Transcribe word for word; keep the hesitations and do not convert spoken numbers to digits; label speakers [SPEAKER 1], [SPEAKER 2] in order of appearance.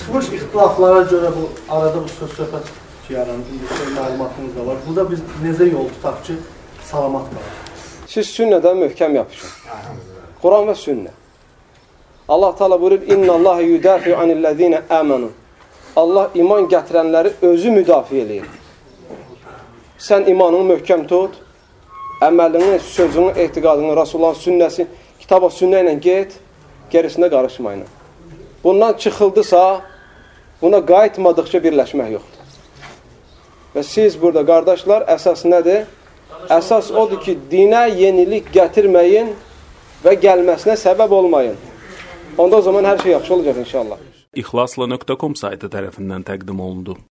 [SPEAKER 1] Çıxmış ixtilaflara görə bu arada bu söz-söhbət yarandı, məlumatımız da var. Burada biz necə yol tutaq ki, salamat qalaq?
[SPEAKER 2] Siz sünnədən möhkəm yapışın. Quran və sünnə. Allah Teala buyurur: "İnna Allaha yudafi anillezine amanu." Allah iman gətirənləri özü müdafiə eləyir. Sən imanını möhkəm tut, əməlini, sözünü, etiqadını, Rasulullahın sünnəsi, kitaba sünnə ilə get, gerisində qarışmayın. Bundan çıxıldısa, buna qayıtmadıqca birləşmək yoxdur. Və siz burada, qardaşlar, əsas nədir? Əsas odur ki, dinə yenilik gətirməyin və gəlməsinə səbəb olmayın. Onda o zaman hər şey yaxşı olacaq inşallah.
[SPEAKER 3] İxlasla nöqtə com saytı tərəfindən təqdim olundu.